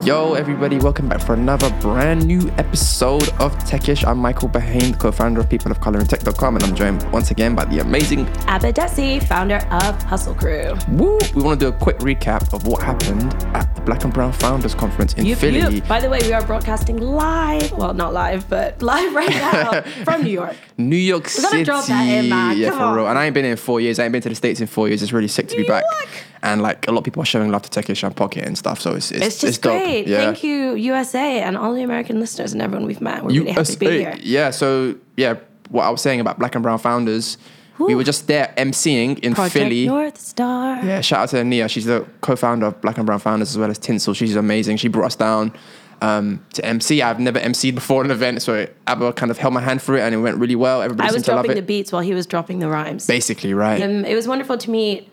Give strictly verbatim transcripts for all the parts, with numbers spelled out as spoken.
Yo everybody, welcome back for another brand new episode of Techish. I'm Michael Bahane, co-founder of people of color in tech dot com, and I'm joined once again by the amazing Abba Desi, founder of Hustle Crew. Woo! We want to do a quick recap of what happened at the Black and Brown Founders Conference in Yup, Philly. yup. By the way, we are broadcasting live, well, not live, but live right now from New York. New York We're City. gonna drop that in, man. Yeah, Come for on. real. And I ain't been in four years. I ain't been to the States in four years. It's really sick to be New back. York. And like a lot of people are showing love to Techish and Pocket and stuff. So it's it's, It's just dope. great. Yeah. Thank you, U S A, and all the American listeners and everyone we've met. We're really happy to be here. Yeah, so yeah, what I was saying about Black and Brown Founders, we Whew. were just there emceeing in Project Philly. North Star. Yeah, shout out to Nia. She's the co-founder of Black and Brown Founders as well as Tinsel. She's amazing. She brought us down um, to M C. I've never emceed before an event, so Abba kind of held my hand through it and it went really well. Everybody I was seemed to love dropping it. the beats while he was dropping the rhymes. Basically, right? Um, it was wonderful to meet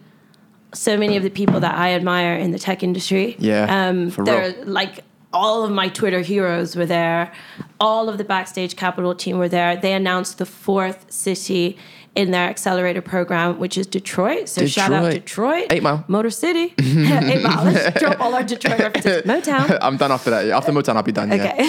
so many of the people that I admire in the tech industry. Yeah, um, for they're real. like all of my Twitter heroes were there. All of the Backstage Capital team were there. They announced the fourth city in their accelerator program, which is Detroit. So shout out Detroit. Detroit, Eight Mile. Motor City, Eight Mile. Let's drop all our Detroit references. Motown. I'm done after that. Yeah. After Motown, I'll be done. Yeah.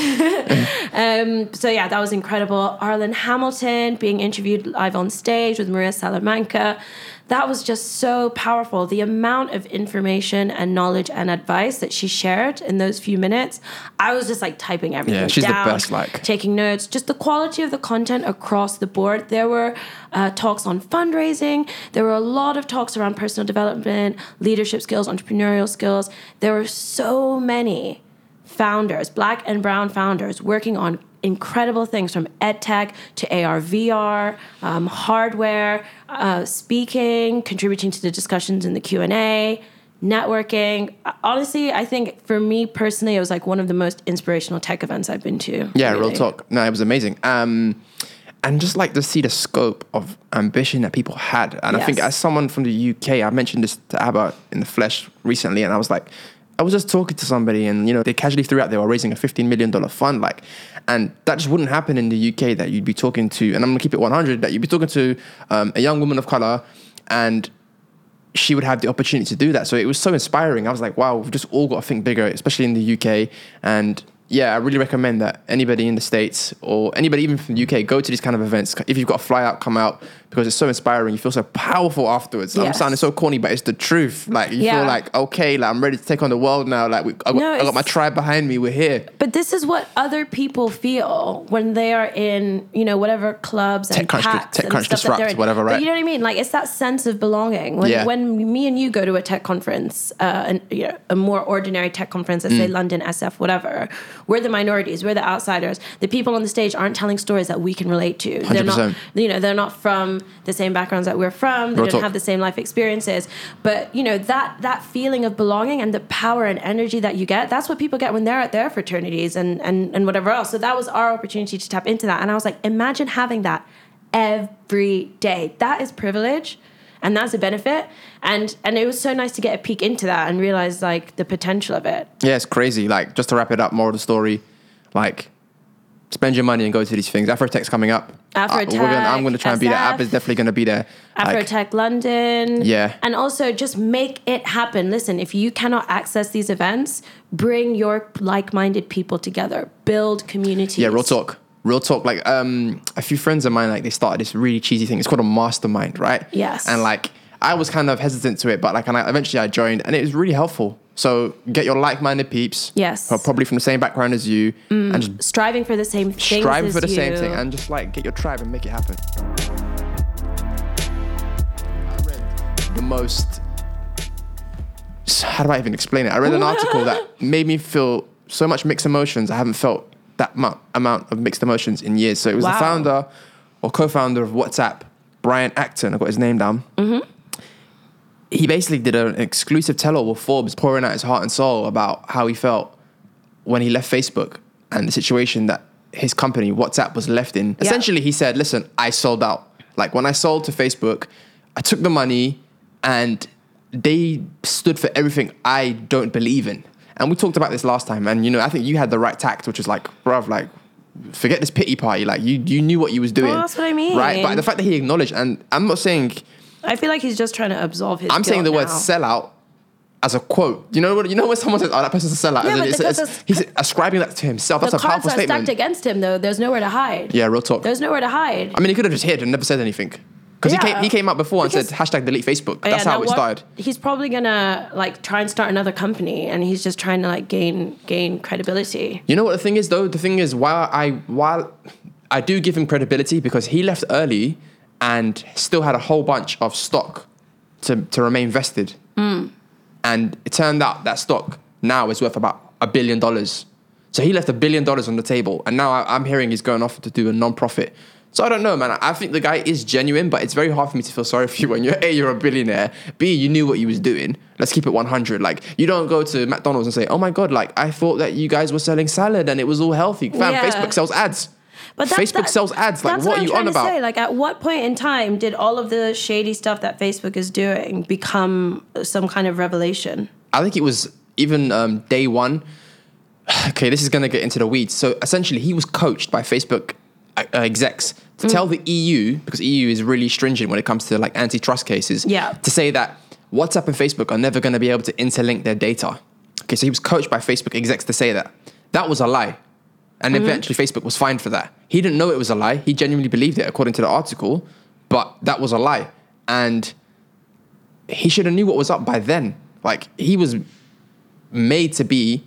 Okay. um, so yeah, that was incredible. Arlen Hamilton being interviewed live on stage with Maria Salamanca. That was just so powerful. The amount of information and knowledge and advice that she shared in those few minutes, I was just like typing everything Yeah, she's the down, best, like- taking notes. Just the quality of the content across the board. There were uh, talks on fundraising. There were a lot of talks around personal development, leadership skills, entrepreneurial skills. There were so many founders, Black and Brown founders, working on incredible things from edtech to A R, V R, um, hardware, uh, speaking, contributing to the discussions in the Q and A, networking. Honestly, I think for me personally, it was like one of the most inspirational tech events I've been to. Yeah, really. real talk. No, it was amazing. Um, and just like to see the scope of ambition that people had. And I think Yes. as someone from the U K, I mentioned this to Abba in the flesh recently, and I was like, I was just talking to somebody and, you know, they casually threw out they were raising a fifteen million dollars fund, like, and that just wouldn't happen in the U K, that you'd be talking to, and I'm gonna keep it one hundred, that you'd be talking to um, a young woman of color and she would have the opportunity to do that. So it was so inspiring. I was like, wow, we've just all got to think bigger, especially in the U K. And yeah, I really recommend that anybody in the States or anybody even from the U K, go to these kind of events. If you've got a fly out, come out, because it's so inspiring. You feel so powerful afterwards. I'm Yes. sounding so corny, but it's the truth. Like you Yeah. feel like, okay, like I'm ready to take on the world now. Like we, I, got, No, I got it's- my tribe behind me. We're here. But this is what other people feel when they are in, you know, whatever clubs and TechCrunch- packs and TechCrunch stuff that they're Disrupt, in. whatever, But right? you know what I mean? Like, it's that sense of belonging. When Yeah. when me and you go to a tech conference, uh, and you know, a more ordinary tech conference, let's say Mm. London, S F, whatever, we're the minorities, we're the outsiders. The people on the stage aren't telling stories that we can relate to. They're one hundred percent. not, you know, they're not from the same backgrounds that we're from. They Real don't talk. have the same life experiences. But you know, that that feeling of belonging and the power and energy that you get, that's what people get when they're at their fraternities and and and whatever else. So that was our opportunity to tap into that. And I was like, imagine having that every day. That is privilege. And that's a benefit. And and it was so nice to get a peek into that and realize like the potential of it. Yeah, it's crazy. Like, just to wrap it up, more of the story, like, spend your money and go to these things. Afrotech's coming up. Afrotech, Uh, we're gonna, I'm going to try and be there. S F. App is definitely going to be there. Like, Afrotech London. Yeah. And also just make it happen. Listen, if you cannot access these events, bring your like-minded people together. Build communities. yeah, real talk. Real talk. Like, um, a few friends of mine, like, they started this really cheesy thing. It's called a mastermind, right? Yes. And like, I was kind of hesitant to it, but like, and I, eventually I joined, and it was really helpful. So get your like-minded peeps. Yes. Who are probably from the same background as you, and just Striving for the same things strive as for the you. same thing, and just like get your tribe and make it happen. I read the most. How do I even explain it? I read an article that made me feel so much mixed emotions. I haven't felt that mu- amount of mixed emotions in years. So it was Wow. the founder or co-founder of WhatsApp, Brian Acton. I got his name down. Mm-hmm. He basically did an exclusive tell-all with Forbes, pouring out his heart and soul about how he felt when he left Facebook and the situation that his company, WhatsApp, was left in. Yeah. Essentially, he said, listen, I sold out. Like, when I sold to Facebook, I took the money and they stood for everything I don't believe in. And we talked about this last time. And, you know, I think you had the right tact, which is like, bruv, like, forget this pity party. Like, you you knew what you was doing. Oh, that's what I mean. Right? But the fact that he acknowledged, and I'm not saying... I feel like he's just trying to absolve his I'm saying the guilt word now. sellout as a quote. You know what? You know when someone says, "Oh, that person's a sellout," Yeah, as in, but it's, because it's, it's- he's ascribing that to himself. That's The a cards powerful are statement. stacked against him, though. There's nowhere to hide. Yeah, real talk. There's nowhere to hide. I mean, he could have just hid and never said anything. Because Yeah. he came, he came out before and Because- said hashtag delete Facebook. Yeah, That's how now it what- started. He's probably gonna like try and start another company, and he's just trying to like gain gain credibility. You know what the thing is though? The thing is, while I while I do give him credibility because he left early and still had a whole bunch of stock to, to remain vested. Mm. And it turned out that stock now is worth about a billion dollars. So he left a billion dollars on the table, and now I, I'm hearing he's going off to do a non-profit. So I don't know, man. I think the guy is genuine, but it's very hard for me to feel sorry for you when you're A, you're a billionaire, B, you knew what you was doing. Let's keep it one hundred. Like, you don't go to McDonald's and say, oh my God, like, I thought that you guys were selling salad and it was all healthy. Fam, Yeah. Facebook sells ads. But that- Facebook that- sells ads. Like, that's what are I'm you trying on to about? Say. Like, at what point in time did all of the shady stuff that Facebook is doing become some kind of revelation? I think it was even um, day one. Okay, this is going to get into the weeds. So essentially, he was coached by Facebook uh, execs to Mm. tell the E U, because E U is really stringent when it comes to like antitrust cases, Yeah. to say that WhatsApp and Facebook are never going to be able to interlink their data. Okay, so he was coached by Facebook execs to say that. That was a lie. And Mm-hmm. eventually Facebook was fined for that. He didn't know it was a lie. He genuinely believed it according to the article, but that was a lie. And he should have knew what was up by then. Like, he was made to be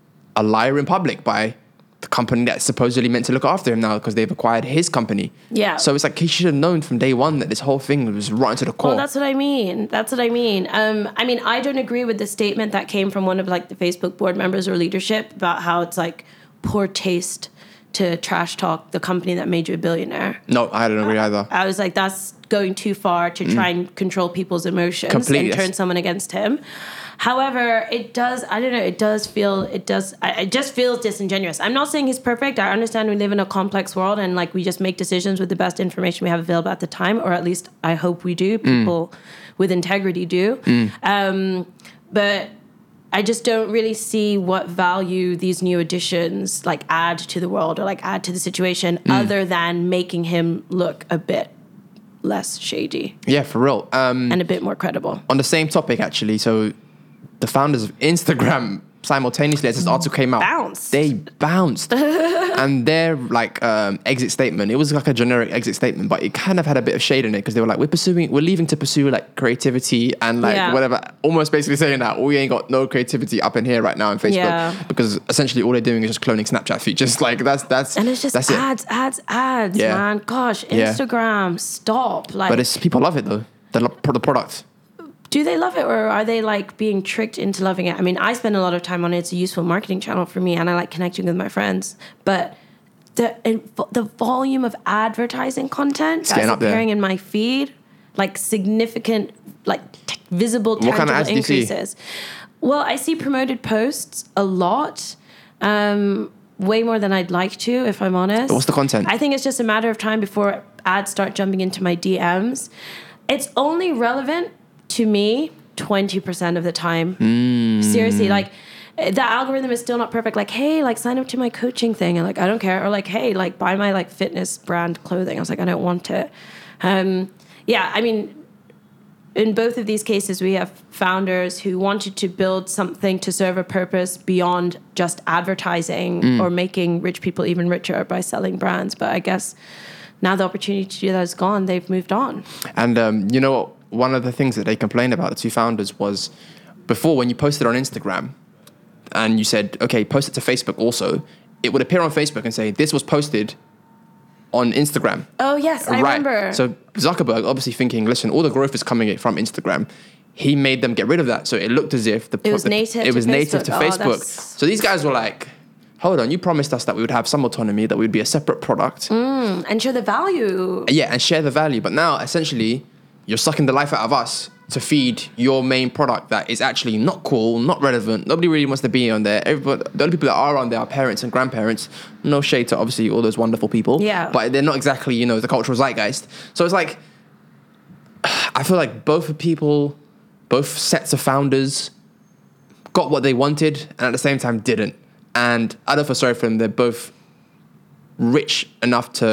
a liar in public by the company that's supposedly meant to look after him now because they've acquired his company. Yeah. So it's like he should have known from day one that this whole thing was rotten to the core. Well, that's what I mean. That's what I mean. Um, I mean, I don't agree with the statement that came from one of like the Facebook board members or leadership about how it's like poor taste to trash talk the company that made you a billionaire. no, I don't agree either. I was like, that's going too far to try and control people's emotions Completely, and turn yes. someone against him. However, it does, I don't know, it does feel, it does, I- it just feels disingenuous. I'm not saying he's perfect. I understand we live in a complex world and like we just make decisions with the best information we have available at the time, or at least I hope we do. People with integrity do. Um, but I just don't really see what value these new additions like add to the world or like add to the situation other than making him look a bit less shady Yeah, for real. Um, and a bit more credible. on the same topic, actually, so the founders of Instagram simultaneously, as this article came out, Bounced. they bounced. And their like um, exit statement, it was like a generic exit statement, but it kind of had a bit of shade in it because they were like, we're pursuing, we're leaving to pursue like creativity and like Yeah. whatever, almost basically saying that we ain't got no creativity up in here right now in Facebook Yeah. because because essentially all they're doing is just cloning Snapchat features. Like that's that's And it's just that's it. ads, ads, ads, Yeah. man. Gosh, Yeah. Instagram, stop. Like, But it's people love it though. They love the product. do they love it or are they like being tricked into loving it? I mean, I spend a lot of time on it. It's a useful marketing channel for me and I like connecting with my friends. But the and the volume of advertising content getting that's up there. appearing in my feed, like significant, like t- visible, What kind tangible of ads do you see? increases. Well, I see promoted posts a lot. Um, way more than I'd like to, if I'm honest. What's the content? I think it's just a matter of time before ads start jumping into my D Ms. It's only relevant to me twenty percent of the time. Hmm. Seriously, like the algorithm is still not perfect. Like, hey, like sign up to my coaching thing. And like, I don't care. Or like, hey, like buy my like fitness brand clothing. I was like, I don't want it. Um, yeah, I mean, in both of these cases, we have founders who wanted to build something to serve a purpose beyond just advertising Mm. or making rich people even richer by selling brands. But I guess now the opportunity to do that is gone. They've moved on. And um, you know what? One of the things that they complained about, the two founders, was before when you posted on Instagram and you said, okay, post it to Facebook also, it would appear on Facebook and say, this was posted on Instagram. Oh, yes, I remember. So Zuckerberg, obviously thinking, listen, all the growth is coming from Instagram. He made them get rid of that. So it looked as if the It was the- native it to was native to Facebook. Oh, Facebook. that's- So these guys were like, hold on, you promised us that we would have some autonomy, that we'd be a separate product. And show the value. Yeah, and share the value. But now, essentially, you're sucking the life out of us to feed your main product that is actually not cool, not relevant. Nobody really wants to be on there. Everybody, the only people that are on there are parents and grandparents. No shade to obviously all those wonderful people. Yeah. But they're not exactly, you know, the cultural zeitgeist. So it's like, I feel like both people, both sets of founders got what they wanted and at the same time didn't. And I don't feel sorry for them. They're both rich enough to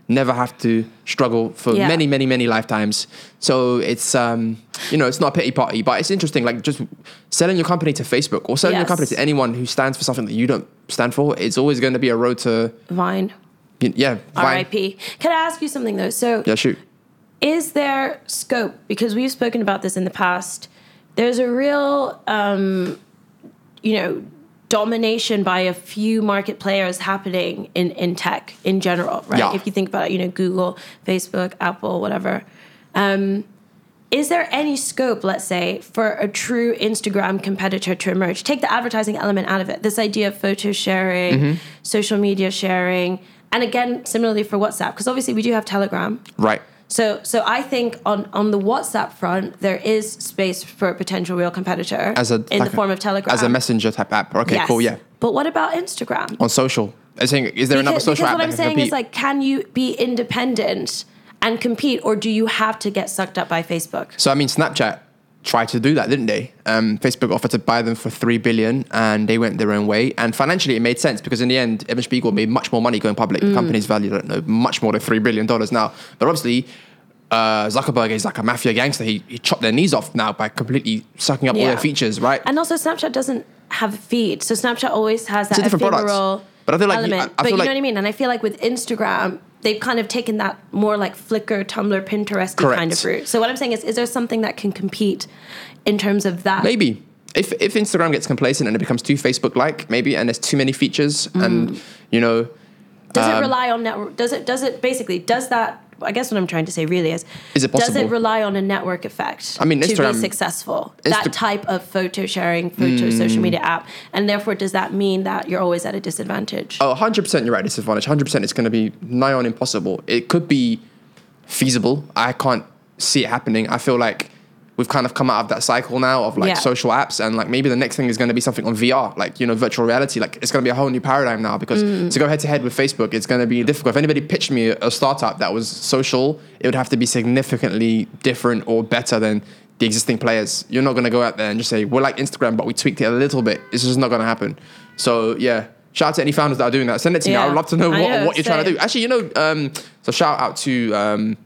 never have to struggle for Yeah. many, many, many lifetimes. So it's, um, you know, it's not a pity party, but it's interesting, like just selling your company to Facebook or selling your Yes. company to anyone who stands for something that you don't stand for. It's always going to be a road to, Vine. yeah, R I Vine. P. Can I ask you something though? So Yeah, shoot. is there scope, because we've spoken about this in the past, there's a real, um, you know, domination by a few market players happening in, in tech in general, right? Yeah. If you think about it, you know, Google, Facebook, Apple, whatever. Um, is there any scope, let's say, for a true Instagram competitor to emerge? Take the advertising element out of it. This idea of photo sharing, Mm-hmm. social media sharing, and again, similarly for WhatsApp, because obviously we do have Telegram. Right. So, so I think on, on the WhatsApp front, there is space for a potential real competitor As a, in like the form of Telegram. As a messenger type app. Okay, Yes. cool, yeah. But what about Instagram? On social. I'm saying, is there another Because, social because app what that I'm can saying compete? is, like, can you be independent and compete, or do you have to get sucked up by Facebook? So I mean, Snapchat tried to do that, didn't they? Um, Facebook offered to buy them for three billion, and they went their own way. And financially, it made sense because in the end, Evan Spiegel made much more money going public. Mm. The company's valued, I don't know, much more than three billion dollars now. But obviously, uh, Zuckerberg is like a mafia gangster. He, he chopped their knees off now by completely sucking up all Yeah. their features, right? And also, Snapchat doesn't have a feed, so Snapchat always has that a different product. ephemeral But I feel like you- element. I- I but feel you like- know what I mean? And I feel like with Instagram, they've kind of taken that more like Flickr, Tumblr, Pinterest Correct. kind of route. So what I'm saying is, is there something that can compete in terms of that? Maybe. If if Instagram gets complacent and it becomes too Facebook-like, maybe, and there's too many features, Mm. and, you know... Does um, it rely on network? Does it? Does it basically? Does that? I guess what I'm trying to say really is, Is it does possible? it rely on a network effect I mean, to Instagram- be successful? Insta- that type of photo sharing, photo Hmm. social media app, and therefore does that mean that you're always at a disadvantage? Oh, one hundred percent you're right, disadvantage. one hundred percent it's going to be nigh on impossible. It could be feasible. I can't see it happening. I feel like we've kind of come out of that cycle now of like Yeah. social apps, and like maybe the next thing is going to be something on V R, like, you know, virtual reality. Like it's going to be a whole new paradigm now because Mm. to go head to head with Facebook, it's going to be difficult. If anybody pitched me a startup that was social, it would have to be significantly different or better than the existing players. You're not going to go out there and just say, we're like Instagram, but we tweaked it a little bit. It's just not going to happen. So yeah, shout out to any founders that are doing that. Send it to Yeah. me. I would love to know I what, know, what you're trying to same. do. Actually, you know, um, so shout out to um,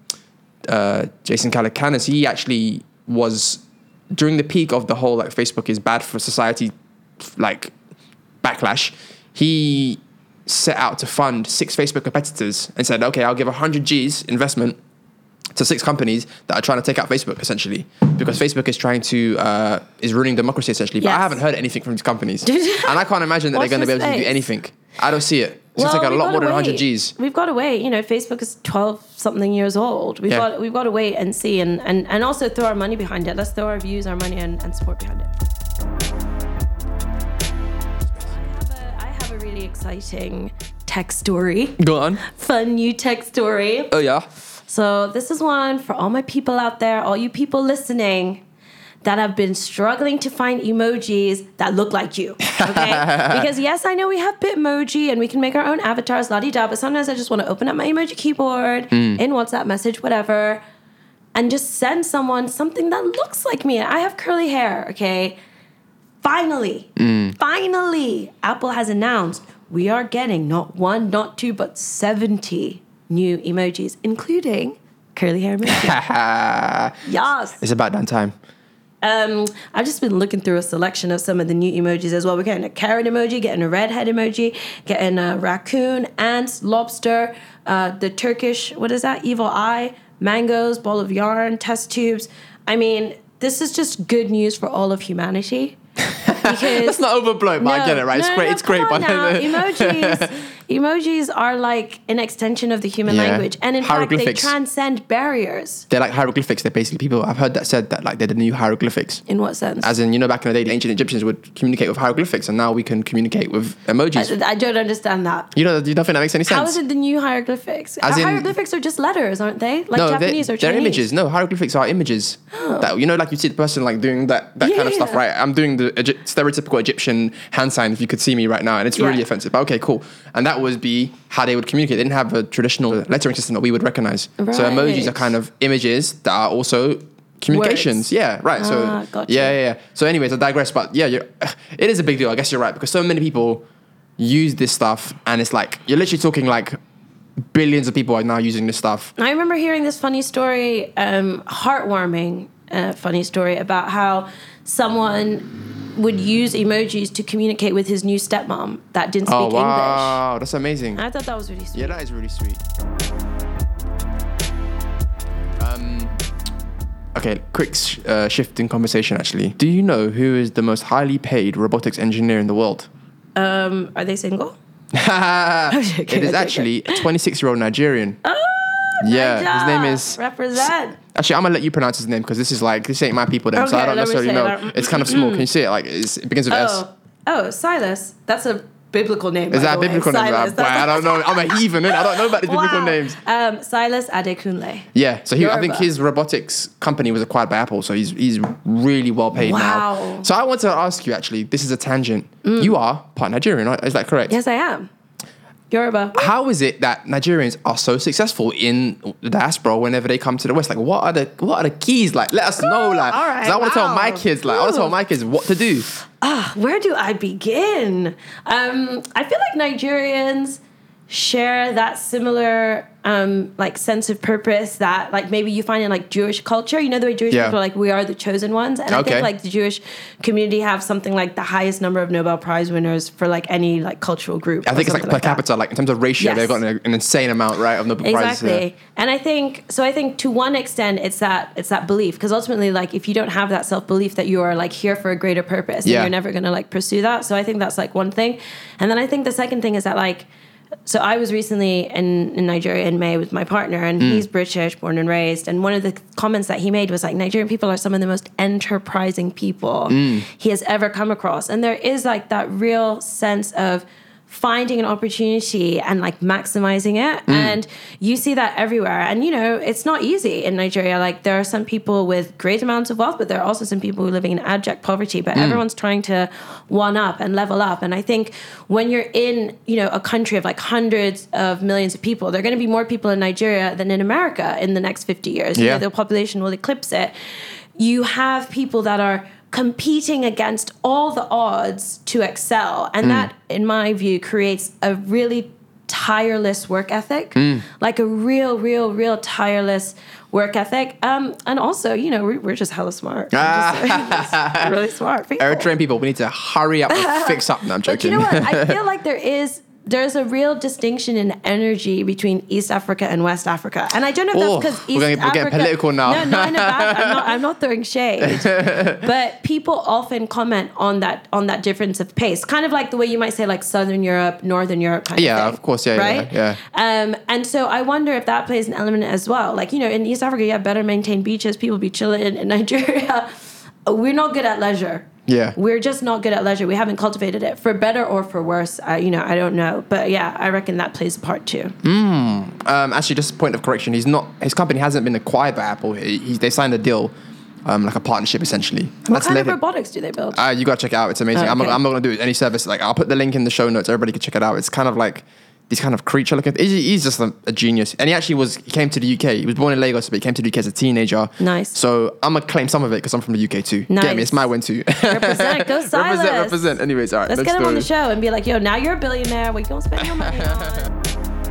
uh, Jason Calacanis. He actually was, during the peak of the whole like Facebook is bad for society like backlash, he set out to fund six Facebook competitors and said, okay, I'll give one hundred G's investment to six companies that are trying to take out Facebook, essentially, because Facebook is trying to uh, is ruining democracy, essentially. But I Yes. haven't heard anything from these companies, and I can't imagine that Watch they're going to be this able to do space. anything. I don't see it. It's Well, going to take a we've lot gotta more than one wait. hundred G's. We've got to wait. You know, Facebook is twelve something years old. We've Yeah. got we've got to wait and see, and, and and also throw our money behind it. Let's throw our views, our money, and, and support behind it. I have a I have a really exciting tech story, Go on. fun new tech story. Oh yeah. So this is one for all my people out there, all you people listening that have been struggling to find emojis that look like you, okay? Because yes, I know we have Bitmoji and we can make our own avatars, la-di-da, but sometimes I just want to open up my emoji keyboard in WhatsApp message, whatever, and just send someone something that looks like me. I have curly hair, okay? Finally, finally, Apple has announced we are getting not one, not two, but seventy new emojis, including curly hair emoji. Yes. It's about that time. Um, I've just been looking through a selection of some of the new emojis as well. We're getting a carrot emoji, getting a redhead emoji, getting a raccoon, ants, lobster, uh, the Turkish, what is that? Evil eye, mangoes, ball of yarn, test tubes. I mean, this is just good news for all of humanity. Because Let's not overblow it, but I get it, right? It's no, great. no, It's great, come on but now. emojis, emojis are like an extension of the human Yeah. language, and in fact, they Hieroglyphics. transcend barriers. they're like hieroglyphics. They're basically people. I've heard that said that like they're the new hieroglyphics. In what sense? As in, you know, back in the day, the ancient Egyptians would communicate with hieroglyphics, and now we can communicate with emojis. I, I don't understand that. you know, you don't think that makes any sense? How is it the new hieroglyphics? As in- hieroglyphics are just letters, aren't they? Like no, Japanese they're, or they're Chinese. images. No, hieroglyphics are images. That, you know, like you see the person like doing that, that kind of stuff, Yeah. right? I'm doing the Egy- stereotypical Egyptian hand sign if you could see me right now, and it's Yeah. really offensive. But okay, cool. And that would be how they would communicate. They didn't have a traditional lettering system that we would recognize. So emojis are Right. kind of images that are also communications. Words. Yeah, right. So Ah, gotcha. yeah, yeah, yeah. So anyways, I digress. But yeah, you're, it is a big deal. I guess you're right because so many people use this stuff, and it's like you're literally talking like billions of people are now using this stuff. I remember hearing this funny story, um, heartwarming uh, funny story about how someone would use emojis to communicate with his new stepmom that didn't speak Oh, English. wow. That's amazing. I thought that was really sweet. Yeah, that is really sweet. Um, okay, quick sh- uh, shift in conversation, actually. Do you know who is the most highly paid robotics engineer in the world? Um, are they single? It is actually a twenty-six-year-old Nigerian. Oh, Yeah, Naija. his name is... Represent. Actually, I'm going to let you pronounce his name because this is like, this ain't my people then, so Okay, I don't let me necessarily say know. that. It's kind of small. Can you see it? Like, it's, it begins with S. Oh, oh, Silas. That's a biblical name. Is by that a the way. biblical name? Silas, Boy, I don't know. I'm a heathen. I don't know about these biblical Wow. names. Um, Silas Adekunle. Yeah, so he, I think Yoruba. his robotics company was acquired by Apple, so he's he's really well paid Wow. now. So I want to ask you, actually, this is a tangent. You are part Nigerian, right? Is that correct? Yes, I am. Yoruba. How is it that Nigerians are so successful in the diaspora whenever they come to the West? Like, what are the what are the keys? Like, let us know. Like, all right, 'cause I want to tell wow. my kids. Like, I want to tell my kids what to do. Ah, where do I begin? Um, I feel like Nigerians share that similar um, like sense of purpose that like maybe you find in like Jewish culture. You know the way Jewish Yeah. people are like, we are the chosen ones. And I Okay. think like the Jewish community have something like the highest number of Nobel Prize winners for like any like cultural group. I or think it's like something per like that. capita, like in terms of ratio, Yes. they've got an, an insane amount, right, of Nobel Prizes. Exactly. Yeah. And I think so I think to one extent it's that it's that belief, because ultimately like if you don't have that self-belief that you are like here for a greater purpose, then Yeah. you're never going to like pursue that. So I think that's like one thing. And then I think the second thing is that like so I was recently in, in Nigeria in May with my partner, and Mm. he's British, born and raised. And one of the comments that he made was like, Nigerian people are some of the most enterprising people Mm. he has ever come across. And there is like that real sense of finding an opportunity and like maximizing it. Mm. And you see that everywhere. And, you know, it's not easy in Nigeria. Like there are some people with great amounts of wealth, but there are also some people who are living in abject poverty, but Mm. everyone's trying to one up and level up. And I think when you're in, you know, a country of like hundreds of millions of people, there are going to be more people in Nigeria than in America in the next fifty years. You Yeah. know, the population will eclipse it. You have people that are competing against all the odds to excel. And that, in my view, creates a really tireless work ethic, like a real, real, real tireless work ethic. Um, and also, you know, we're, we're just hella smart. We're just, just really smart people. Eritrean people, we need to hurry up and fix up. No, I'm But you joking. know what? I feel like there is there's a real distinction in energy between East Africa and West Africa, and I don't know if Oh, that's because we're East getting- we're Africa. getting political now. No, no, in a bad. I'm not. I'm not throwing shade, but people often comment on that on that difference of pace, kind of like the way you might say like Southern Europe, Northern Europe, kind Yeah, of thing. of course, yeah, yeah, right, yeah. Um, and so I wonder if that plays an element as well. Like you know, in East Africa, you have better maintained beaches, people be chilling. In Nigeria, we're not good at leisure. Yeah. We're just not good at leisure. We haven't cultivated it, for better or for worse. Uh, you know, I don't know. But yeah, I reckon that plays a part too. Um, actually, just a point of correction. He's not. His company hasn't been acquired by Apple. He, he, they signed a deal, um, like a partnership, essentially. And What that's kind of led- robotics do they build? Uh, you gotta check it out. It's amazing. Oh, I'm, not, okay. I'm not gonna do any service. Like I'll put the link in the show notes. Everybody can check it out. It's kind of like these kind of creature looking. He's, he's just a, a genius. And he actually was. He came to the U K. He was born in Lagos, but he came to the U K as a teenager. Nice. So I'm gonna claim some of it because I'm from the U K too. Get me? Nice. It's my win too. Represent, go Silas. represent, represent. Anyways, all right. Let's next get him on the story. show and be like, yo, now you're a billionaire. What you gonna spend your money on?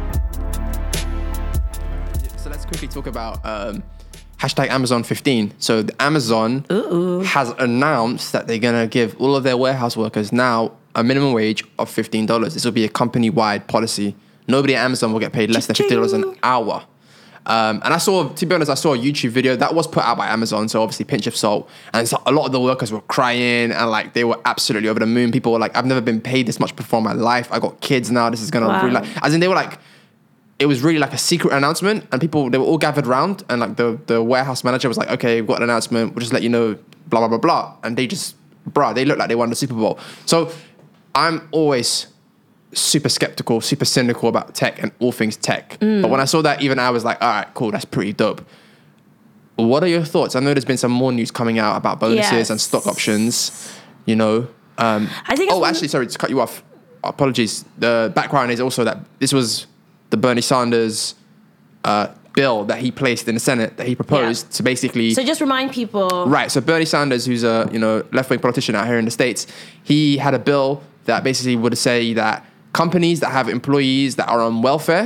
So let's quickly talk about um, hashtag Amazon fifteen. So the Amazon Ooh. has announced that they're gonna give all of their warehouse workers now a minimum wage of fifteen dollars. This will be a company-wide policy. Nobody at Amazon will get paid less than fifty dollars an Cha-ching. hour. Um, and I saw, to be honest, I saw a YouTube video that was put out by Amazon, so obviously pinch of salt. And so a lot of the workers were crying and like they were absolutely over the moon. People were like, "I've never been paid this much before in my life. I got kids now. This is gonna Wow. really like." As in, they were like, it was really like a secret announcement, and people they were all gathered round, and like the the warehouse manager was like, "Okay, we've got an announcement. We'll just let you know." Blah blah blah blah. And they just, bruh, they looked like they won the Super Bowl. So I'm always super skeptical, super cynical about tech and all things tech. Mm. But when I saw that, even I was like, all right, cool, that's pretty dope. What are your thoughts? I know there's been some more news coming out about bonuses Yes. and stock options, you know. Um, I think it's oh, one- actually, sorry to cut you off. Apologies. The background is also that this was the Bernie Sanders uh, bill that he placed in the Senate that he proposed Yeah. to basically... So just remind people. Right. So Bernie Sanders, who's a you know left wing politician out here in the States, he had a bill that basically would say that companies that have employees that are on welfare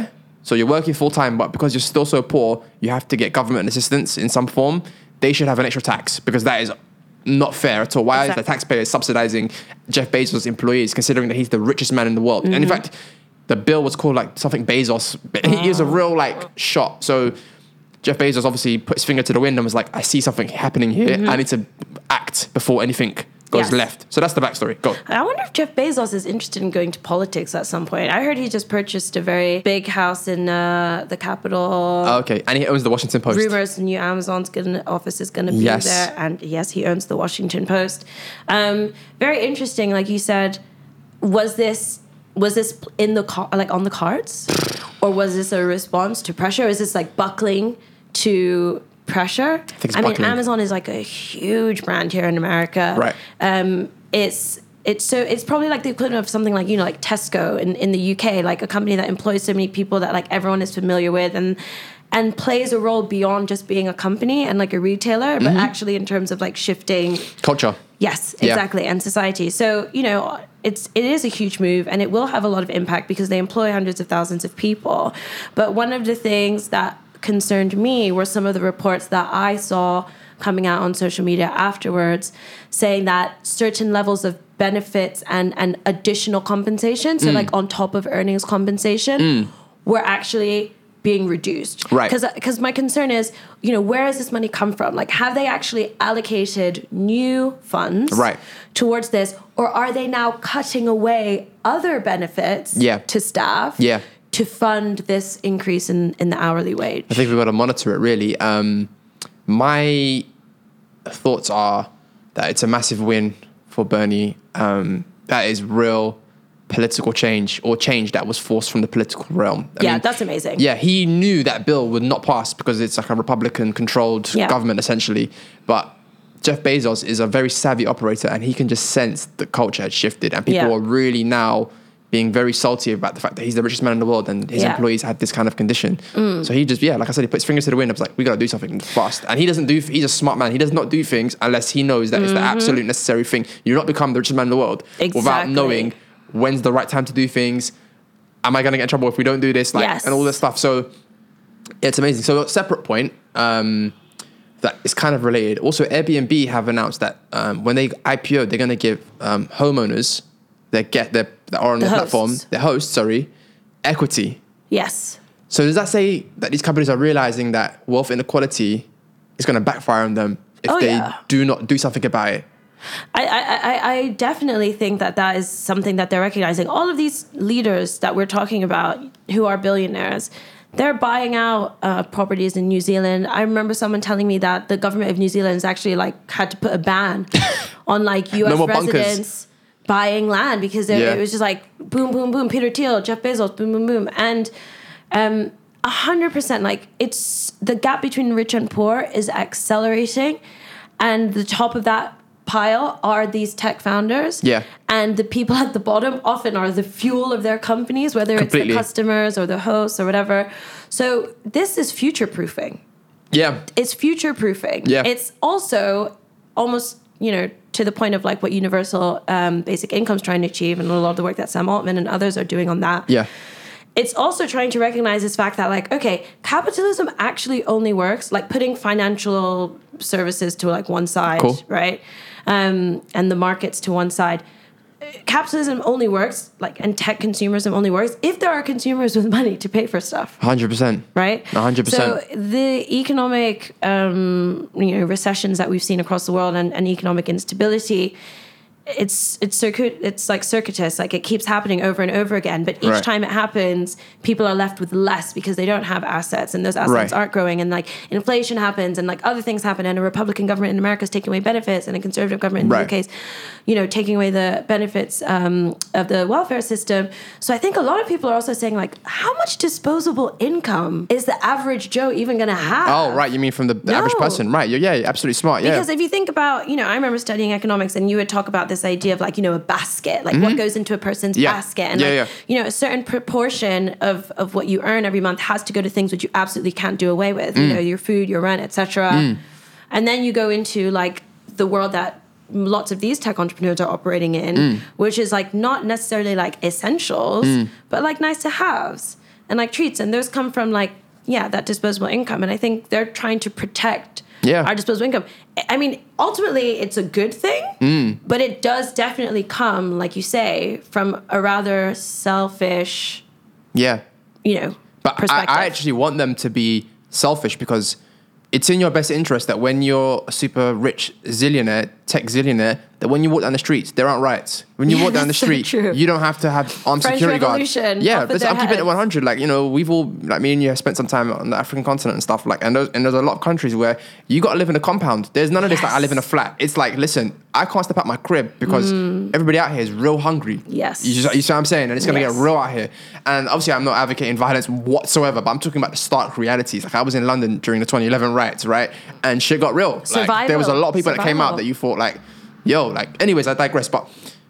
So you're working full time, but because you're still so poor, you have to get government assistance in some form. They should have an extra tax because that is not fair at all. Why exactly. is the taxpayer subsidizing Jeff Bezos' employees, considering that he's the richest man in the world? Mm-hmm. And in fact, the bill was called like something Bezos. Oh. He was a real like shot. So Jeff Bezos obviously put his finger to the wind and was like, I see something happening here. Mm-hmm. I need to act before anything goes yes. left. So that's the backstory. Go. I wonder if Jeff Bezos is interested in going to politics at some point. I heard he just purchased a very big house in uh, the capital. Oh, okay. And he owns the Washington Post. Rumors the new Amazon's gonna, office is going to be yes. there. And yes, he owns the Washington Post. Um, very interesting. Like you said, was this was this in the car, like on the cards? Or was this a response to pressure? Is this like buckling to pressure? I, I mean, Amazon is like a huge brand here in America. Right. Um, it's it's so it's probably like the equivalent of something like, you know, like Tesco in, in the U K, like a company that employs so many people that like everyone is familiar with and and plays a role beyond just being a company and like a retailer, but mm-hmm. actually in terms of like shifting culture. Yes, exactly, yeah. and society. So, you know, it's it is a huge move and it will have a lot of impact because they employ hundreds of thousands of people. But one of the things that concerned me were some of the reports that I saw coming out on social media afterwards saying that certain levels of benefits and, and additional compensation, so mm. like on top of earnings compensation, mm. were actually being reduced. Right. Because my concern is, you know, where has this money come from? Like, have they actually allocated new funds right. towards this, or are they now cutting away other benefits yeah. to staff? Yeah. to fund this increase in, in the hourly wage? I think we've got to monitor it, really. Um, my thoughts are that it's a massive win for Bernie. Um, that is real political change or change that was forced from the political realm. I yeah, mean, that's amazing. Yeah, he knew that bill would not pass because it's like a Republican-controlled yeah. government, essentially. But Jeff Bezos is a very savvy operator and he can just sense the culture had shifted and people yeah. are really now being very salty about the fact that he's the richest man in the world and his yeah. employees have this kind of condition. Mm. So he just, yeah, like I said, he puts fingers to the wind. I was like, we got to do something fast. And he doesn't do, he's a smart man. He does not do things unless he knows that mm-hmm. it's the absolute necessary thing. You do not become the richest man in the world exactly. without knowing when's the right time to do things. Am I going to get in trouble if we don't do this? Like, yes. and all this stuff. So yeah, it's amazing. So a separate point um, that is kind of related. Also, Airbnb have announced that um, when they I P O, they're going to give um, homeowners that get their that are on the, the platform, the hosts, sorry, equity. Yes. So does that say that these companies are realizing that wealth inequality is going to backfire on them if oh, they yeah. do not do something about it? I, I, I definitely think that that is something that they're recognizing. All of these leaders that we're talking about who are billionaires, they're buying out uh, properties in New Zealand. I remember someone telling me that the government of New Zealand has actually like had to put a ban on like U S no residents bunkers. Buying land because yeah. it was just like boom, boom, boom. Peter Thiel, Jeff Bezos, boom, boom, boom. And um, one hundred percent like it's the gap between rich and poor is accelerating. And the top of that pile are these tech founders. Yeah. And the people at the bottom often are the fuel of their companies, whether Completely. it's the customers or the hosts or whatever. So this is future-proofing. Yeah. It's future-proofing. Yeah. It's also almost, you know, to the point of like what universal um, basic income is trying to achieve and a lot of the work that Sam Altman and others are doing on that. Yeah. It's also trying to recognize this fact that like, okay, capitalism actually only works, like putting financial services to like one side, cool. right? Um, and the markets to one side. Capitalism only works, like, and tech consumerism only works if there are consumers with money to pay for stuff. one hundred percent. Right? one hundred percent. So the economic, um, you know, recessions that we've seen across the world and, and economic instability, it's it's circuit it's like circuitous, like it keeps happening over and over again. But each right. time it happens, people are left with less because they don't have assets, and those assets right. aren't growing. And like inflation happens, and like other things happen, and a Republican government in America is taking away benefits, and a conservative government in right. the U K is, you know, taking away the benefits um, of the welfare system. So I think a lot of people are also saying like, how much disposable income is the average Joe even going to have? Oh, right. You mean from the, the no. average person, right? You're, yeah, you're absolutely smart. Yeah. Because if you think about, you know, I remember studying economics, and you would talk about this idea of like, you know, a basket, like mm-hmm. what goes into a person's yeah. basket. And yeah, like, yeah. you know, a certain proportion of, of what you earn every month has to go to things which you absolutely can't do away with, mm. you know, your food, your rent, et cetera. Mm. And then you go into like the world that lots of these tech entrepreneurs are operating in, mm. which is like not necessarily like essentials, mm. but like nice to haves. and like treats, and those come from like yeah that disposable income, and I think they're trying to protect Yeah. our disposable income. I mean, ultimately, it's a good thing, Mm. but it does definitely come, like you say, from a rather selfish, Yeah. you know, But I, perspective. I actually want them to be selfish because it's in your best interest that when you're a super rich zillionaire, tech zillionaire, that when you walk down the streets, there aren't riots. When you Yeah, walk down the that's so street, true. you don't have to have armed French security guards. Revolution, Yeah, off with listen, I'm their keeping it heads. one hundred. Like, you know, we've all, like me and you have spent some time on the African continent and stuff. Like, and there's, and there's a lot of countries where you got to live in a compound. There's none of this like I live in a Yes. flat. It's like, listen, I can't step out my crib because everybody out here is real hungry. Yes. You, just, you see what I'm saying? And it's going to Yes. get real out here. And obviously, I'm not advocating violence whatsoever, but I'm talking about the stark realities. Like, I was in London during the twenty eleven riots, right? And shit got real. Like, there was a lot of people that came out Survival. that you thought, like, yo, like, anyways, I digress. But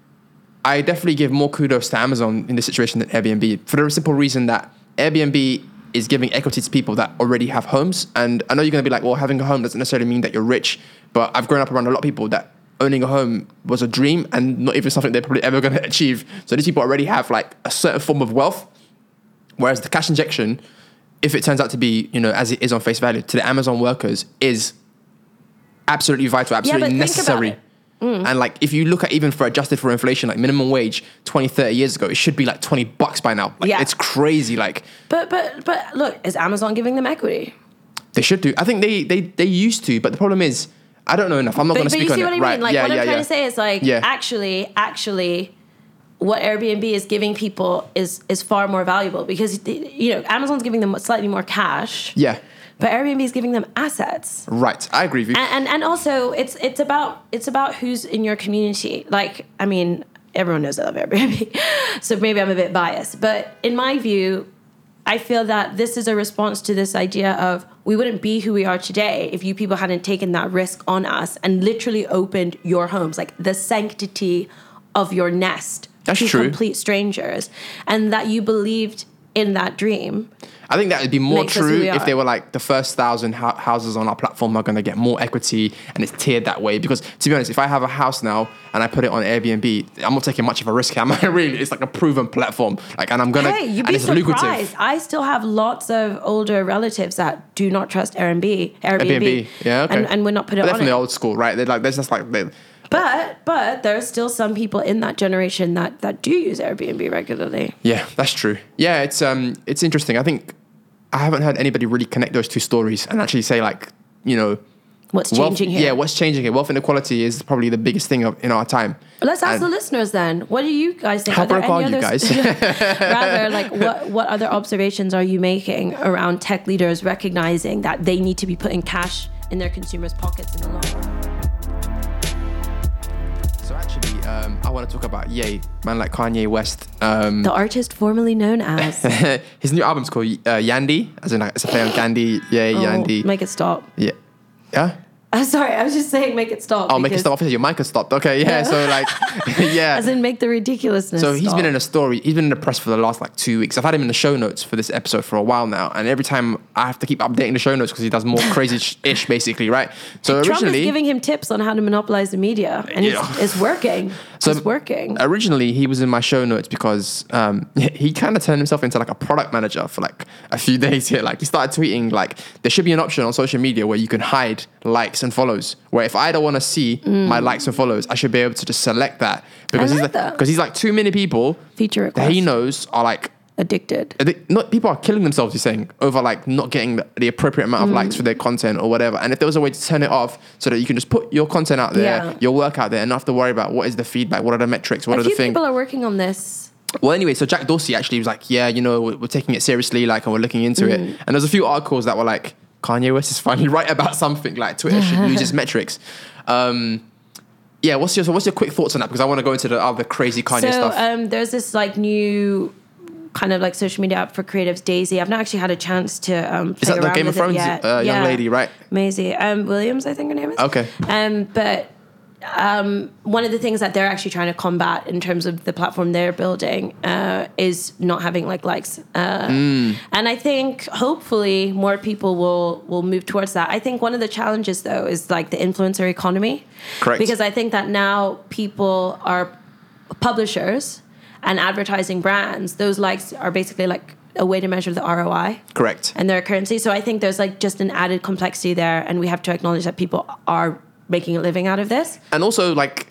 I definitely give more kudos to Amazon in this situation than Airbnb for the simple reason that Airbnb is giving equity to people that already have homes. And I know you're going to be like, well, having a home doesn't necessarily mean that you're rich. But I've grown up around a lot of people that owning a home was a dream and not even something they're probably ever going to achieve. So these people already have like a certain form of wealth. Whereas the cash injection, if it turns out to be, you know, as it is on face value, to the Amazon workers is absolutely vital, absolutely but think necessary. about it. Mm. And like, if you look at even for adjusted for inflation, like minimum wage twenty, thirty years ago, it should be like twenty bucks by now. Like, Yeah. it's crazy. Like, But but but look, is Amazon giving them equity? they should do. I think they, they, they used to, but the problem is, I don't know enough. I'm not going But, to but you speak see on what it. I Right. mean? Like yeah, what yeah, I'm trying yeah. to say is like Yeah. actually, actually, what Airbnb is giving people is is far more valuable because you know Amazon's giving them slightly more cash, Yeah. but Airbnb is giving them assets. Right. I agree with you. And, and and also it's it's about it's about who's in your community. Like I mean, everyone knows I love Airbnb, so maybe I'm a bit biased, but in my view, I feel that this is a response to this idea of we wouldn't be who we are today if you people hadn't taken that risk on us and literally opened your homes, like the sanctity of your nest That's to true. complete strangers, and that you believed in that dream. I think that would be more Makes us who true we if are. they were like the first thousand ho- houses on our platform are going to get more equity and it's tiered that way. Because to be honest, if I have a house now and I put it on Airbnb, I'm not taking much of a risk. Am I really? It's like a proven platform. Like, and I'm gonna. Hey, you'd and be it's surprised. lucrative. I still have lots of older relatives that do not trust Airbnb. Airbnb, Airbnb, yeah, okay. and, and would not put it But on definitely it. old school, right? They're like, there's just like, they, But but there are still some people in that generation that that do use Airbnb regularly. yeah, that's true. Yeah, it's um, it's interesting. I think I haven't heard anybody really connect those two stories and actually say like, you know, What's wealth- changing here? Yeah, what's changing here? Wealth inequality is probably the biggest thing of, in our time. Let's ask And- the listeners then. What do you guys think? How Are there broke are any you others- guys? Rather, like what what other observations are you making around tech leaders recognizing that they need to be putting cash in their consumers' pockets in the long run? So actually, um, I want to talk about Ye, man like Kanye West. Um, The artist formerly known as his new album's called uh, Yandy, as in like it's a play on Candy. Ye, Oh, Yandy. Make It Stop. Yeah. Yeah? I'm sorry, I was just saying make it stop. Oh, make it because- stop. Obviously, your mic has stopped. Okay, yeah. So like, yeah. As in make the ridiculousness So he's stop. been in a story. He's been in the press for the last like two weeks. I've had him in the show notes for this episode for a while now, and every time I have to keep updating the show notes because he does more crazy sh- ish, basically, right? So Trump is originally, giving him tips on how to monopolize the media, and Yeah. it's, it's working. So- it's working. originally he was in my show notes because um, he kind of turned himself into like a product manager for like a few days here. Like he started tweeting like there should be an option on social media where you can hide likes and follows. Where if I don't want to see my likes and follows, I should be able to just select that because he's like like that. because he's like too many people Feature that request. he knows are like. Addicted. They, not people are killing themselves. He's saying over like not getting the, the appropriate amount of Mm. likes for their content or whatever. And if there was a way to turn it off so that you can just put your content out there, Yeah. your work out there, and not have to worry about what is the feedback, what are the metrics, what A are the few things. people are working on this. Well, anyway, so Jack Dorsey actually was like, yeah, you know, we're, we're taking it seriously, like, and we're looking into it. And there's a few articles that were like, Kanye West is finally right about something, like Twitter should lose its metrics. Um, yeah, what's your so what's your quick thoughts on that? Because I want to go into the other crazy Kanye so stuff. um, there's this like new kind of like social media app for creatives, Daisy. I've not actually had a chance to um, play is that the around Game of with it Thrones yet. uh, young Yeah. lady, right? Maisie um, Williams, I think her name is. Okay. Um, but um, one of the things that they're actually trying to combat in terms of the platform they're building uh, is not having like likes. Uh, Mm. And I think hopefully more people will will move towards that. I think one of the challenges though is like the influencer economy. Correct. Because I think that now people are publishers and advertising brands. Those likes are basically like a way to measure the R O I. Correct. And their currency. So I think there's like just an added complexity there, and we have to acknowledge that people are making a living out of this. And also like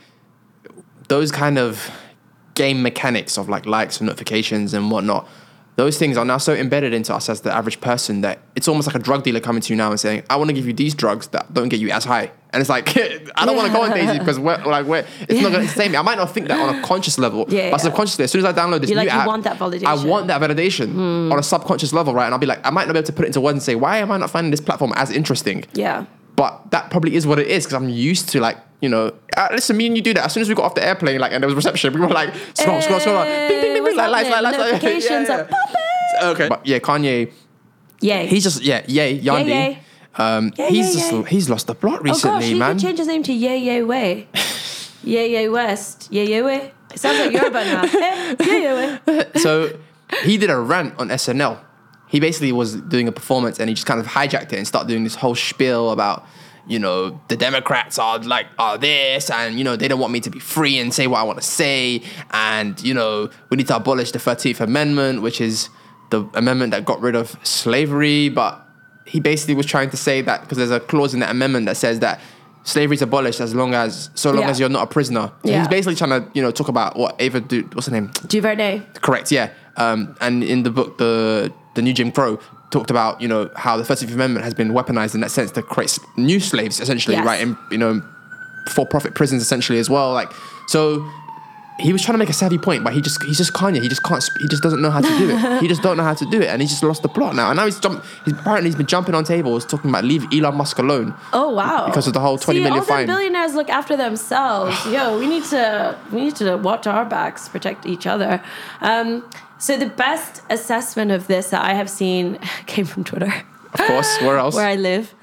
those kind of game mechanics of like likes and notifications and whatnot, those things are now so embedded into us as the average person that it's almost like a drug dealer coming to you now and saying, I want to give you these drugs that don't get you as high. And it's like, I don't yeah. want to go on Daisy because we're, like we're, it's yeah. not going to sustain me. I might not think that on a conscious level, yeah, but yeah. subconsciously, as soon as I download this You're new like, app, you want that validation. I want that validation mm. on a subconscious level, right? And I'll be like, I might not be able to put it into words and say, why am I not finding this platform as interesting? Yeah. But that probably is what it is because I'm used to like, you know, uh, listen, me and you do that. As soon as we got off the airplane, like, and there was reception, we were like, scroll, scroll, scroll, hey, bing, bing, bing, bing, like, lights, lights, lights. Notifications yeah, yeah. are popping. Okay. But yeah, Kanye. Yay. He's just, yeah, yay, Yandi. Yay, yay. Um, yay, he's yay, just, yay. he's lost the plot recently, oh gosh, he man. could change his name to Yay Yay Way. Yay Yay West. Yay Yay Way. It sounds like Yoruba now. Hey, Yay Yay Way. So he did a rant on S N L. He basically was doing a performance and he just kind of hijacked it and started doing this whole spiel about, you know, the Democrats are like, are this, and, you know, they don't want me to be free and say what I want to say. And, you know, we need to abolish the thirteenth Amendment, which is the amendment that got rid of slavery. But he basically was trying to say that because there's a clause in that amendment that says that slavery is abolished as long as, so long yeah. as you're not a prisoner. So yeah. he's basically trying to, you know, talk about what Ava, du- what's her name? DuVernay. Correct, yeah. Um, and in the book, the the new Jim Crow, talked about, you know, how the thirteenth Amendment has been weaponized in that sense to create new slaves, essentially, yes. right? In, you know, for-profit prisons, essentially, as well. Like, so he was trying to make a savvy point, but he just he's just Kanye. He just can't. He just doesn't know how to do it. He just don't know how to do it, and he's just lost the plot now. And now he's jumped. He's apparently he's been jumping on tables talking about leave Elon Musk alone. Oh wow! Because of the whole twenty See, million all fine. the billionaires look after themselves. Yo, we need to we need to watch our backs, protect each other. Um, so the best assessment of this that I have seen came from Twitter. Of course, where else? Where I live,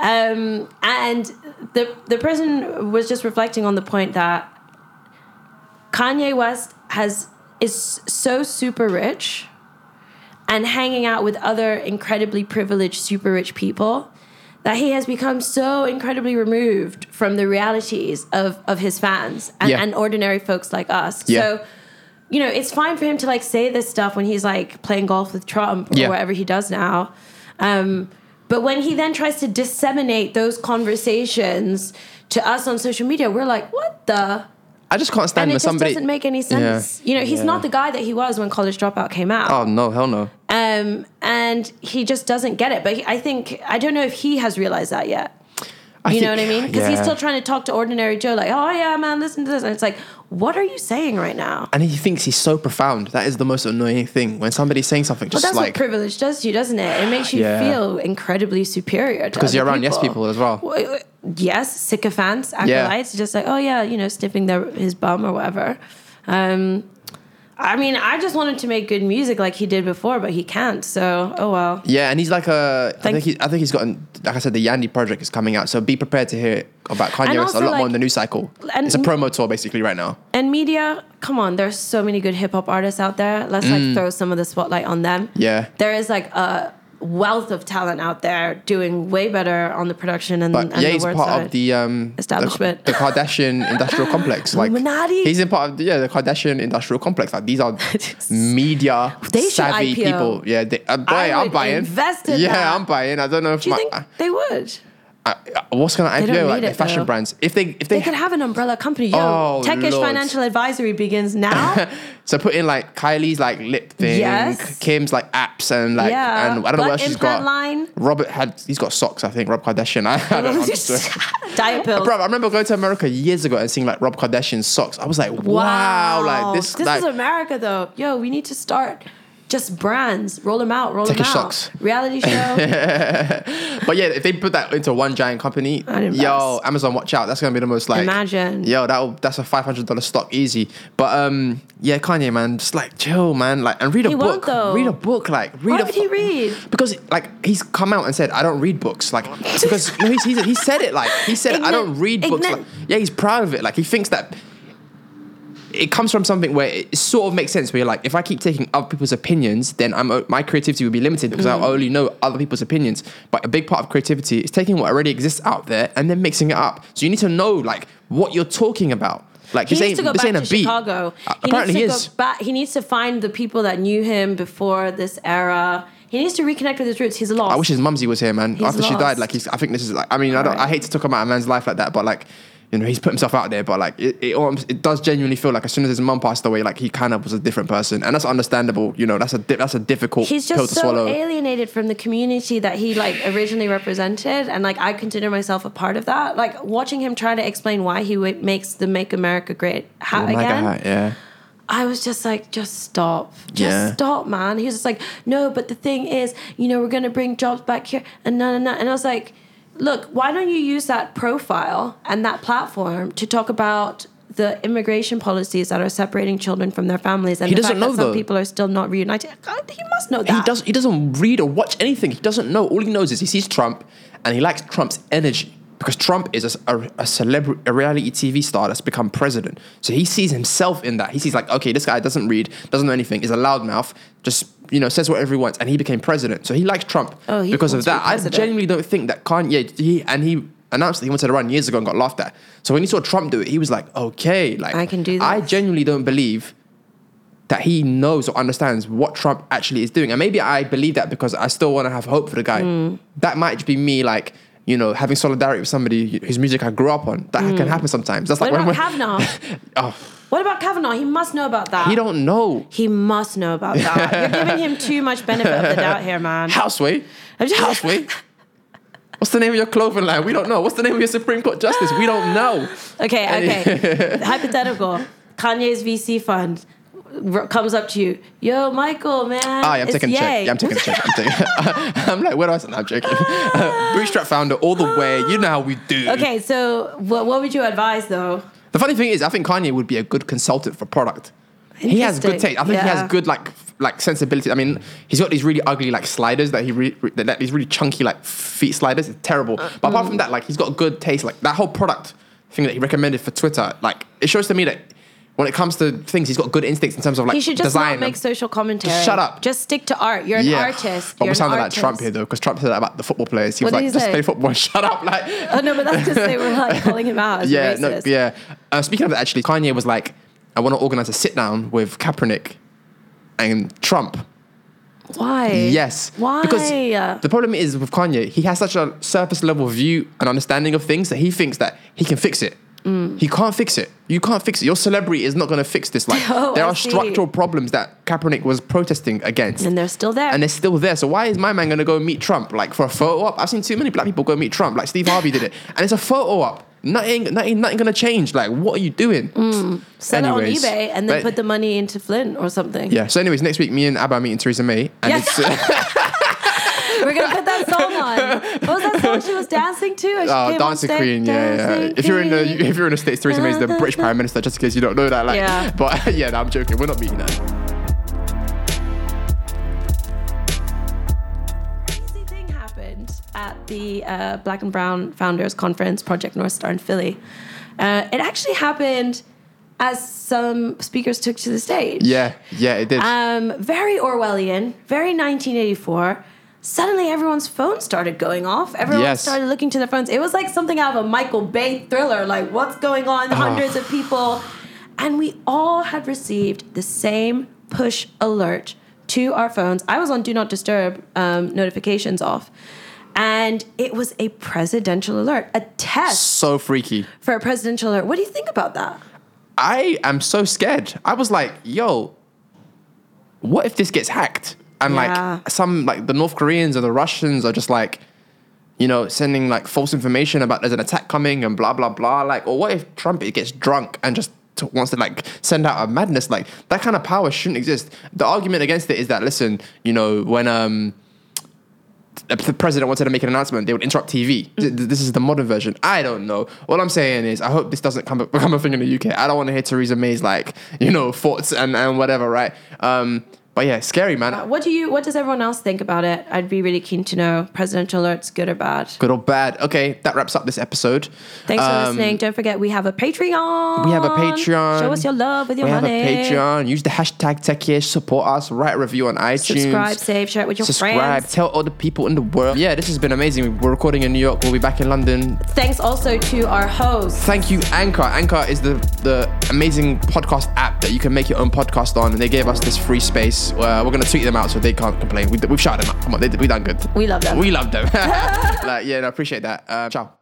um, and the the person was just reflecting on the point that Kanye West has is so super rich and hanging out with other incredibly privileged, super rich people that he has become so incredibly removed from the realities of, of his fans and, yeah. and ordinary folks like us. Yeah. So, you know, it's fine for him to like say this stuff when he's like playing golf with Trump or yeah. whatever he does now. Um, but when he then tries to disseminate those conversations to us on social media, we're like, what the... I just can't stand and it when just somebody doesn't make any sense. Yeah. You know, he's yeah. not the guy that he was when College Dropout came out. Oh no, hell no. Um, and he just doesn't get it. But he, I think I don't know if he has realized that yet. I you think, know what I mean? Because yeah. he's still trying to talk to ordinary Joe, like, oh yeah, man, listen to this, and it's like, what are you saying right now? And he thinks he's so profound. That is the most annoying thing when somebody's saying something. Just well, that's like what privilege does to you, doesn't it? It makes you yeah. feel incredibly superior to because other you're around people. yes people as well. Yes, sycophants, acolytes, yeah. just like, oh yeah, you know, sniffing their his bum or whatever. Um, I mean, I just wanted to make good music like he did before, but he can't. So, oh well. Yeah, and he's like a. I Thank think he, I think he's got. Like I said, the Yandy project is coming out, so be prepared to hear about Kanye West a lot like, more in the news cycle. It's a promo tour basically right now. And media, come on, there's so many good hip hop artists out there. Let's like Mm. throw some of the spotlight on them. Yeah, there is like a wealth of talent out there doing way better on the production and, but and yeah, the he's word part side. of the um establishment, the, the Kardashian industrial complex. Like Illuminati. He's in part of the, yeah the Kardashian industrial complex. Like these are media they savvy I P O. people. Yeah, they, uh, boy, I I'm would buying. invest in yeah, that. I'm buying. I don't know if Do you my, think uh, they would? Uh, what's gonna I P O don't like need the it, fashion though. brands? If they if they, They could have an umbrella company. Yo, Oh, Techish Lord. Financial Advisory begins now. so put in like Kylie's like lip thing, Yes. Kim's like apps and like Yeah. and I don't know Butt what else she's implant got. line. Robert had he's got socks. I think Rob Kardashian. I, I don't know. Diet pills. Bro, I remember going to America years ago and seeing like Rob Kardashian's socks. I was like, wow, like this. This like, is America, though. Yo, we need to start just brands. Roll them out. Roll Take them his out. socks. Reality show. But yeah, if they put that into one giant company, I'd invest. yo, Amazon, watch out. That's gonna be the most like. Imagine. Yo, that that's a five hundred dollar stock easy. But um, yeah, Kanye, man, just like chill, man, like and read a He book. won't, though. Read a book, like read Why a. would he read? Because like he's come out and said I don't read books, like because no, he's, he's he said it like he said I don't read books. Ignorant. Like, yeah, he's proud of it. Like he thinks that. It comes from something where it sort of makes sense. Where you're like, if I keep taking other people's opinions, then I'm my creativity will be limited because Mm. I only know other people's opinions. But a big part of creativity is taking what already exists out there and then mixing it up. So you need to know like what you're talking about. Like He this needs ain't to go this back ain't a to beat. Chicago. Uh, He apparently needs he to is. go back. He needs to find the people that knew him before this era. He needs to reconnect with his roots. He's lost. I wish his mumsy was here, man. He's After she died, lost. like he's. I think this is like. I mean, I don't. I Alright. hate to talk about a man's life like that, but like, you know, he's put himself out there. But like, it it, almost- it does genuinely feel like as soon as his mum passed away, like he kind of was a different person, and that's understandable. You know, that's a di- that's a difficult He's pill just to so swallow. alienated from the community that he like originally represented, and like I consider myself a part of that. Like watching him try to explain why he w- makes the "Make America Great" hat Oh my again. God, yeah. I was just like, just stop. Just Yeah. stop, man. He was just like, no, but the thing is, you know, we're going to bring jobs back here and no, no, no. And I was like, look, why don't you use that profile and that platform to talk about the immigration policies that are separating children from their families and He the doesn't fact know, that some though. people are still not reunited? God, he must know that. He does. He doesn't read or watch anything. He doesn't know. All he knows is he sees Trump, and he likes Trump's energy because Trump is a, a, a celebrity, a reality T V star that's become president. So he sees himself in that. He sees like, okay, this guy doesn't read, doesn't know anything, is a loudmouth, just you know says whatever he wants, and he became president. So he likes Trump Oh, he because of wants to be that. I president. genuinely don't think that Kanye. He and he announced that he wanted to run years ago and got laughed at. So when he saw Trump do it, he was like, okay, like I can do I this. genuinely don't believe that he knows or understands what Trump actually is doing. And maybe I believe that because I still want to have hope for the guy. Hmm. That might just be me, like, you know, having solidarity with somebody whose music I grew up on. That can happen sometimes. That's What like about when Kavanaugh? oh, What about Kavanaugh? He must know about that. he don't know. He must know about that. You're giving him too much benefit of the doubt here, man. Houseway. I'm just- Houseway. What's the name of your clothing line? We don't know. What's the name of your Supreme Court justice? We don't know. Okay, okay. Hypothetical. Kanye's V C fund r- comes up to you. Yo, Michael, man. Ah, yeah, I'm it's taking a check. yay. Yeah, I'm taking a check. I'm, taking, I'm like, where do I stand? I'm joking. Bootstrap founder all the way. You know how we do. Okay, so what, what would you advise, though? The funny thing is, I think Kanye would be a good consultant for product. He has good Interesting. taste. I think he Yeah. has good like f- like sensibility. I mean, he's got these really ugly like sliders that he re- re- that, these really chunky like feet sliders. It's terrible. Uh, But mm. apart from that, like he's got good taste. Like that whole product thing that he recommended for Twitter, like it shows to me that when it comes to things, he's got good instincts in terms of like He should just design. not make and- social commentary. Just shut up. Just stick to art. You're an yeah. artist. But You're we're sounding an like Trump artist. here though, because Trump said that about the football players. He What was did like, he just say? play football. Shut up, like. Oh, no, but that's because they were like calling him out as yeah, a no, racist. yeah. Uh, speaking of that, actually, Kanye was like, I want to organize a sit down with Kaepernick and Trump. Why? Yes. Why? Because the problem is with Kanye, he has such a surface level view and understanding of things that he thinks that he can fix it. Mm. He can't fix it. You can't fix it. Your celebrity is not going to fix this. Like Oh, there I are see. structural problems that Kaepernick was protesting against. And they're still there. And they're still there. So why is my man going to go meet Trump like for a photo op? I've seen too many black people go meet Trump. Like Steve Harvey did it, and it's a photo op. Nothing, nothing, nothing going to change. Like what are you doing? Sell Anyways, it on eBay and then but- put the money into Flint or something. Yeah. So, anyways, next week, me and Abba are meeting Theresa May, and Yes. it's. Uh, We're gonna put that song on. What was that song she was dancing to? As she Oh, came on Dancing stage? Queen, yeah, yeah. Dancing If you're in the Queen. if you're in the States, Theresa May is the British Prime Minister, just in case you don't know that. Like, Yeah. but yeah, no, I'm joking. We're not meeting that. Crazy thing happened at the uh, Black and Brown Founders Conference, Project North Star in Philly. Uh, it actually happened as some speakers took to the stage. Yeah, yeah, it did. Um, very Orwellian, very nineteen eighty-four. Suddenly, everyone's phone started going off. Everyone Yes. started looking to their phones. It was like something out of a Michael Bay thriller. Like, what's going on? Hundreds of people. And we all had received the same push alert to our phones. I was on Do Not Disturb um, notifications off. And it was a presidential alert, a test So freaky. for a presidential alert. What do you think about that? I am so scared. I was like, yo, what if this gets hacked? And Yeah. like some like the North Koreans or the Russians are just like, you know, sending like false information about there's an attack coming and blah blah blah. Like, or what if Trump gets drunk and just t- wants to like send out a madness? Like that kind of power shouldn't exist. The argument against it is that listen, you know, when um the president wanted to make an announcement, they would interrupt T V. Th- th- This is the modern version. I don't know. All I'm saying is, I hope this doesn't come, become a thing in the U K. I don't want to hear Theresa May's like, you know, thoughts and, and whatever, right? Um, but yeah, scary, man. What do you? What does everyone else think about it? I'd be really keen to know. Presidential alerts, good or bad? Good or bad? Okay, that wraps up this episode. Thanks for Um, listening. Don't forget we have a Patreon. We have a Patreon. Show us your love with your we money. have a Patreon. Use the hashtag Techish. Support us. Write a review on iTunes. Subscribe, save, share it with your Subscribe. friends. Tell all the people in the world. Yeah, this has been amazing. We're recording in New York. We'll be back in London. Thanks also to our host. Thank you, Anchor. Anchor is the the amazing podcast app that you can make your own podcast on, and they gave us this free space. Uh, we're gonna tweet them out so they can't complain. We, we've shouted them out. Come on, they, we done good. We love them. We love them. Like, yeah, no, appreciate that. Uh, ciao.